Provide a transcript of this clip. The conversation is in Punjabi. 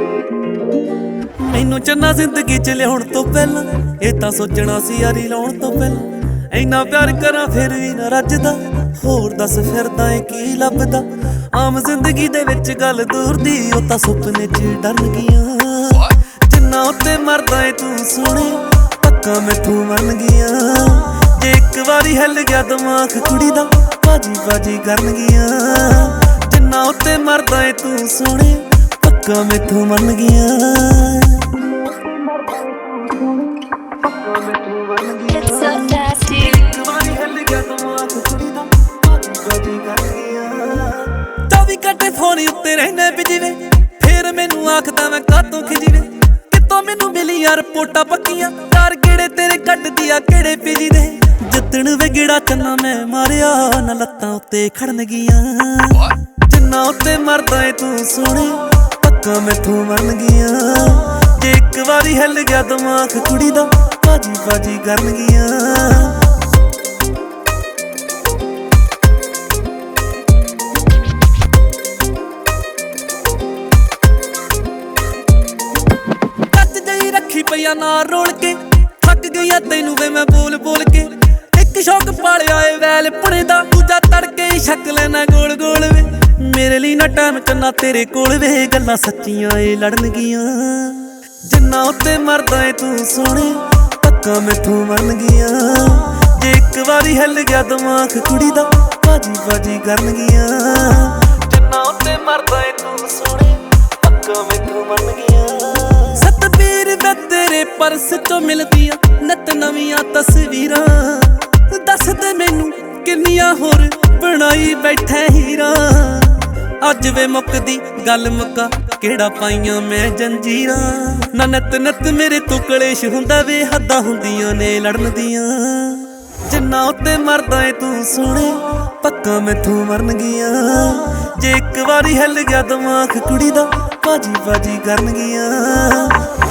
ਮੈਨੂੰ ਚੰਨਾ ਜ਼ਿੰਦਗੀ ਚ ਲਿਆਉਣ ਤੋਂ ਪਹਿਲਾਂ ਇਹ ਤਾਂ ਸੋਚਣਾ ਸੀ ਯਾਰੀ ਲਾਉਣ ਤੋਂ ਪਹਿਲਾਂ ਇੰਨਾ ਪਿਆਰ ਕਰਾਂ ਫਿਰ ਵੀ ਨਾ ਰੱਜਦਾ। ਹੋਰ ਦੱਸ ਫਿਰਦਾ ਏ ਕੀ ਲੱਭਦਾ। ਆਮ ਜ਼ਿੰਦਗੀ ਦੇ ਵਿੱਚ ਗੱਲ ਦੂਰ ਦੀ ਉਹ ਤਾਂ ਸੁਪਨੇ ਚ ਡਰਨ ਗਈਆਂ। ਜਿੰਨਾ ਉੱਤੇ ਮਰਦਾ ਏ ਤੂੰ ਸੋਹਣਿਆ ਪੱਕਾ ਮੈਥੋਂ ਮੰਨ ਗਿਆ। ਜੇ ਇੱਕ ਵਾਰੀ ਹਿੱਲ ਗਿਆ ਦਿਮਾਗ ਕੁੜੀ ਦਾ ਬਾਜੀ ਬਾਜੀ ਕਰਨ ਗਿਆ। ਜਿੰਨਾ ਉੱਤੇ ਮਰਦਾ ਏ ਤੂੰ ਸੋਹਣਿਆ ਪੱਕਾ ਮੈਥੋਂ ਮੰਨ ਗਿਆ। It's so nasty. 24 ਘੰਟੇ ਫੋਨ ਉੱਤੇ ਰਹਿਣਾ ਬਿਜਵੇ ਫੇਰ ਮੈਨੂੰ ਆਖਦਾ ਮੈਂ ਕਾਤੋਂ ਖਿਜਵੇ। ਕਿਤੋਂ ਮੈਨੂੰ ਮਿਲੀ ਯਾਰ ਰਿਪੋਰਟਾਂ ਪੱਕੀਆਂ ਚਾਰ ਗੇੜੇ ਤੇਰੇ ਕੱਢਦੀ ਆ ਕਿਹੜੇ ਪੀਜੀ ਦੇ। ਜਿੱਦਣ ਵੇ ਗੇੜਾ ਚੰਨਾ ਮੈਂ ਮਾਰਿਆ ਨਾ ਲੱਤਾਂ ਉੱਤੇ ਖੜਨ ਗਈਆਂ। ਜਿੰਨਾ ਉੱਤੇ ਮਰਦਾ ਏ ਤੂੰ ਸੋਹਣਿਆ ਪੱਕਾ ਮੈਥੋਂ ਮੰਨ ਗਿਆ। ਜੇ ਇੱਕ ਵਾਰੀ ਹਿੱਲ ਗਿਆ ਦਿਮਾਗ ਕੁੜੀ ਦਾ ਬਾਜੀ ਬਾਜੀ ਕਰਨ ਗਿਆ। ਰੱਖੀ ਪਈਆ ਨਾਲ ਰੋਲ ਕੇ ਥੱਕ ਗਈਆ ਤੈਨੂੰ ਵੇ ਮੈਂ ਬੋਲ ਬੋਲ ਕੇ। ਇੱਕ ਸ਼ੌਕ ਪਾਲਿਆ ਏ ਵੈਲ ਪੁਣੇ ਦਾ ਦੂਜਾ ਤੜਕੇ ਹੀ ਛੱਕ ਲੈਣਾ ਗੋਲ ਗੋਲ ਵੇ। ਮੇਰੇ ਲਈ ਨਾ ਟਾਈਮ ਚੰਨਾ ਤੇਰੇ ਕੋਲ ਵੇ ਗੱਲਾਂ ਸੱਚੀਆਂ ਏ ਲੜਨ ਗਈਆਂ। ਜਿੰਨਾ ਉੱਤੇ ਮਰਦਾ ਏ ਤੂੰ ਸੋਹਣਿਆ ਪੱਕਾ ਮੈਥੋਂ ਮੰਨ ਗਿਆ। ਜੇ ਇੱਕ ਵਾਰੀ ਹਿੱਲ ਗਿਆ ਦਿਮਾਗ ਕੁੜੀ ਦਾ ਬਾਜੀ ਬਾਜੀ ਕਰਨ ਗਿਆ। ਜਿੰਨਾ ਉੱਤੇ ਮਰਦਾ ਏ ਤੂੰ ਸੋਹਣਿਆ ਪੱਕਾ ਮੈਥੋਂ ਮੰਨ ਗਿਆ। ਸਤਬੀਰ ਵੇ ਤੇਰੇ ਪਰਸ ਚੋਂ ਮਿਲਦੀਆਂ ਨਿਤ ਨਵੀਆਂ ਤਸਵੀਰਾਂ। ਦੱਸ ਦੇ ਮੈਨੂੰ ਕਿੰਨੀਆਂ ਹੋਰ ਬਣਾਈ ਬੈਠੇ ਹੀਰਾਂ। ਅੱਜ ਵੇ ਮੁੱਕਦੀ ਗੱਲ ਮੁੱਕਾ ਕਿਹੜਾ ਪਾਈਆਂ ਮੈਂ ਜੰਜੀਰਾਂ। ਨਾ ਨਿਤ ਨਿਤ ਮੇਰੇ ਤੋਂ ਕਲੇਸ਼ ਹੁੰਦਾ ਵੇ ਹੱਦਾਂ ਹੁੰਦੀਆਂ ਨੇ ਲੜਨ ਦੀਆਂ। ਜਿੰਨਾ ਉੱਤੇ ਮਰਦਾ ਏ ਤੂੰ ਸੋਹਣਿਆ ਪੱਕਾ ਮੈਥੋਂ ਮਰਨ ਗਿਆ। ਜੇ ਇੱਕ ਵਾਰੀ ਹਿੱਲ ਗਿਆ ਦਿਮਾਗ ਕੁੜੀ ਦਾ ਬਾਜੀ ਬਾਜੀ ਕਰਨ ਗਿਆ।